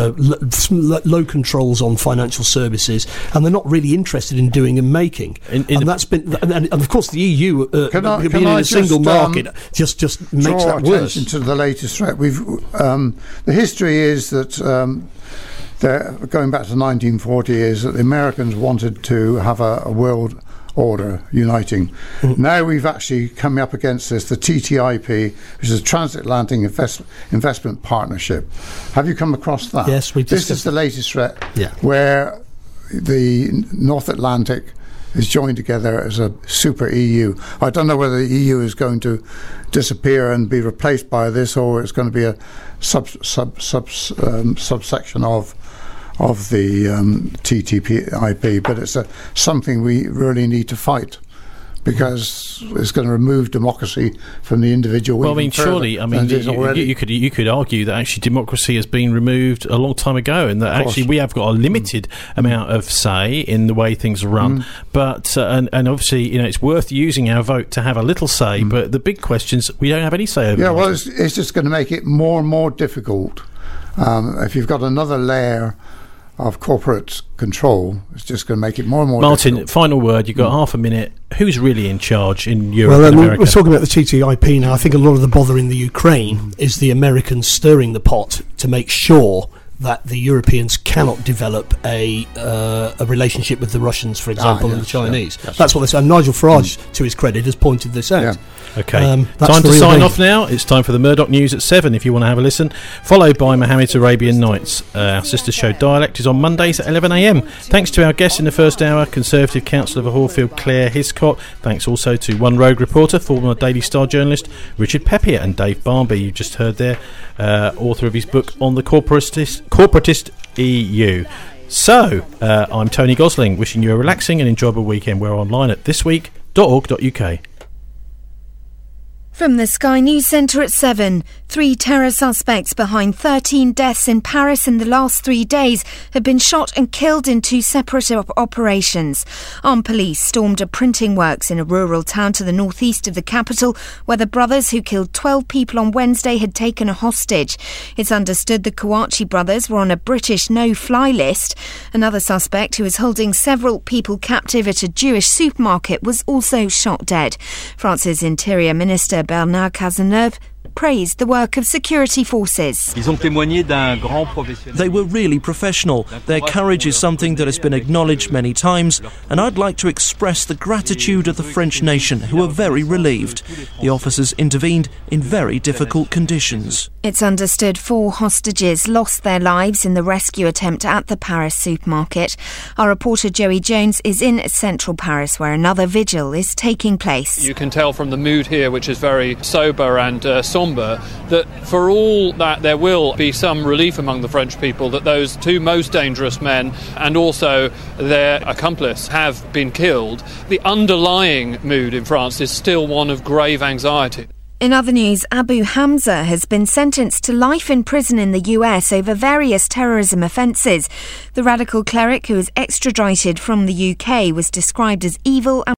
low controls on financial services, and they're not really interested in doing and making. And that's been, and of course, the EU being in a single market just makes that worse. To the latest threat, the history is that going back to 1940 is that the Americans wanted to have a world order uniting. Now we've actually come up against this, the TTIP, which is a Transatlantic Investment Partnership. Have you come across that? Yes, we discussed. This is the latest threat, where the North Atlantic is joined together as a super EU. I don't know whether the EU is going to disappear and be replaced by this, or it's going to be a subsection of the TTIP, but it's something we really need to fight, because it's going to remove democracy from the individual. Well, I mean, surely, you could argue that actually democracy has been removed a long time ago, and that actually we have got a limited amount of say in the way things are run. But and obviously, it's worth using our vote to have a little say. But the big questions, we don't have any say over. Yeah, well, it's just going to make it more and more difficult. If you've got another layer of corporate control, it's just going to make it more and more Martin, difficult. Final word, you've got half a minute. Who's really in charge in Europe and America? We're talking about the TTIP now. I think a lot of the bother in the Ukraine is the Americans stirring the pot to make sure that the Europeans cannot develop a relationship with the Russians, for example, and the Chinese. Yeah, that's what they say. And Nigel Farage, to his credit, has pointed this out. Yeah. Okay, time to sign off now. It's time for the Murdoch News at 7 if you want to have a listen, followed by Mohammed's Arabian Nights. Our sister show Dialect is on Mondays at 11am. Thanks to our guests in the first hour, Conservative Councillor for Horfield Claire Hiscott. Thanks also to One Rogue reporter, former Daily Star journalist Richard Peppier, and Dave Barnby, you just heard there, author of his book on the corporatist EU. So, I'm Tony Gosling, wishing you a relaxing and enjoyable weekend. We're online at thisweek.org.uk. From the Sky News Centre at 7, 3 terror suspects behind 13 deaths in Paris in the last 3 days have been shot and killed in 2 separate operations. Armed police stormed a printing works in a rural town to the northeast of the capital, where the brothers who killed 12 people on Wednesday had taken a hostage. It's understood the Kouachi brothers were on a British no-fly list. Another suspect, who is holding several people captive at a Jewish supermarket, was also shot dead. France's Interior Minister Bernard Cazeneuve praised the work of security forces. They were really professional. Their courage is something that has been acknowledged many times, and I'd like to express the gratitude of the French nation, who are very relieved. The officers intervened in very difficult conditions. It's understood 4 hostages lost their lives in the rescue attempt at the Paris supermarket. Our reporter Joey Jones is in central Paris, where another vigil is taking place. You can tell from the mood here, which is very sober and sombre, that for all that there will be some relief among the French people that those 2 most dangerous men and also their accomplice have been killed, the underlying mood in France is still one of grave anxiety. In other news, Abu Hamza has been sentenced to life in prison in the US over various terrorism offences. The radical cleric, who was extradited from the UK, was described as evil and